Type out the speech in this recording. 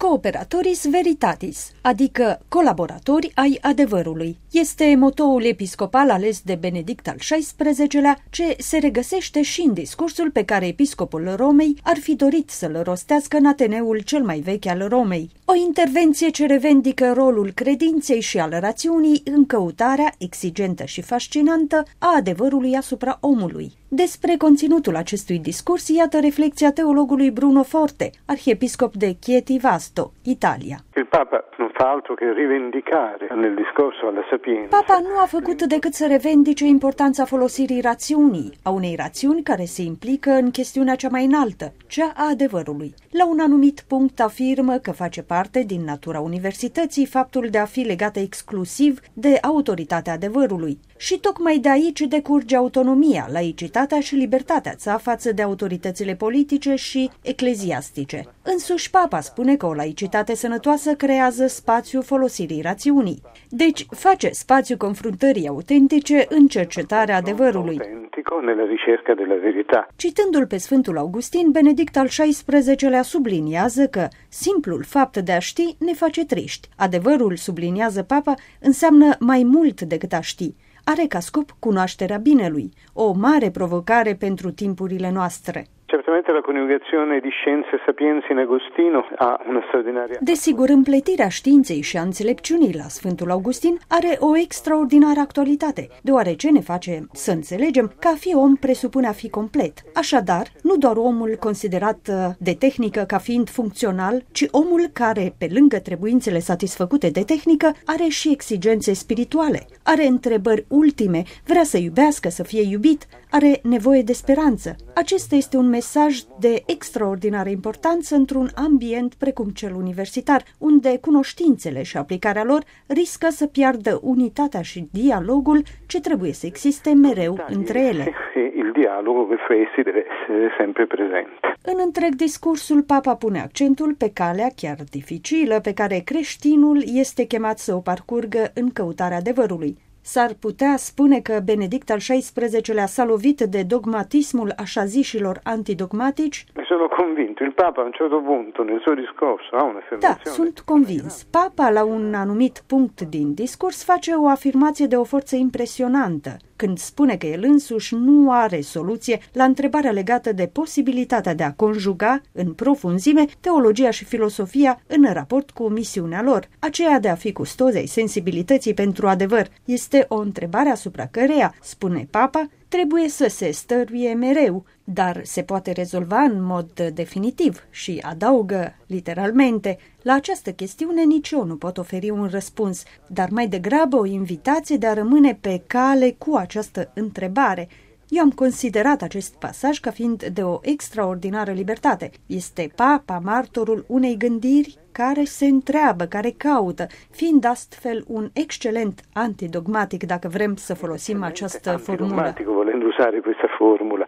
Cooperatoris veritatis, adică colaboratori ai adevărului. Este motoul episcopal ales de Benedict al XVI-lea, ce se regăsește și în discursul pe care episcopul Romei ar fi dorit să-l rostească în Ateneul cel mai vechi al Romei. O intervenție ce revendică rolul credinței și al rațiunii în căutarea, exigentă și fascinantă, a adevărului asupra omului. Despre conținutul acestui discurs, iată reflexia teologului Bruno Forte, arhiepiscop de Chieti Vasto, Italia. Il Papa non fa altro che rivendicare nel discorso alla sapienza. Papa nu a făcut decât să revendice importanța folosirii rațiunii, a unei rațiuni care se implică în chestiunea cea mai înaltă, cea a adevărului. La un anumit punct afirmă că face parte din natura universității faptul de a fi legată exclusiv de autoritatea adevărului. Și tocmai de aici decurge autonomia, laicitatea și libertatea sa față de autoritățile politice și ecleziastice. Însuși Papa spune că o laicitate sănătoasă creează spațiu folosirii rațiunii. Deci face spațiu confruntării autentice în cercetarea adevărului. Citându-l pe Sfântul Augustin, Benedict al XVI-lea subliniază că simplul fapt de a ști ne face triști. Adevărul, subliniază Papa, înseamnă mai mult decât a ști. Are ca scop cunoașterea binelui, o mare provocare pentru timpurile noastre. Certamente la coniugazione di scienze e sapienza in Agostino ha una straordinaria. Desigur, împletirea științei și a înțelepciunii la Sfântul Augustin are o extraordinară actualitate, deoarece ne face să înțelegem că a fi om presupune a fi complet. Așadar, nu doar omul considerat de tehnică ca fiind funcțional, ci omul care, pe lângă trebuințele satisfăcute de tehnică, are și exigențe spirituale, are întrebări ultime, vrea să iubească, să fie iubit, are nevoie de speranță. Acesta este un mesaj de extraordinară importanță într-un ambient precum cel universitar, unde cunoștințele și aplicarea lor riscă să piardă unitatea și dialogul ce trebuie să existe mereu între ele. Il dialogo che fra essi deve essere sempre presente. În întreg discursul, Papa pune accentul pe calea chiar dificilă pe care creștinul este chemat să o parcurgă în căutarea adevărului. S-ar putea spune că Benedict al XVI-lea s-a lovit de dogmatismul așa zișilor antidogmatici? Sono convinto. Il Papa a un certo punto nel suo discorso ha un'affermazione. Da, sunt convins. Papa la un anumit punct din discurs face o afirmație de o forță impresionantă, când spune că el însuși nu are soluție la întrebarea legată de posibilitatea de a conjuga în profunzime teologia și filosofia în raport cu misiunea lor, aceea de a fi custozii sensibilității pentru adevăr. Este o întrebare asupra căreia, spune Papa, trebuie să se stăruie mereu, dar se poate rezolva în mod definitiv și adaugă, literalmente, la această chestiune nici eu nu pot oferi un răspuns, dar mai degrabă o invitație de a rămâne pe cale cu această întrebare. Eu am considerat acest pasaj ca fiind de o extraordinară libertate. Este Papa martorul unei gândiri care se întreabă, care caută, fiind astfel un excelent antidogmatic, dacă vrem să folosim această formulă. Volendo usare questa formula.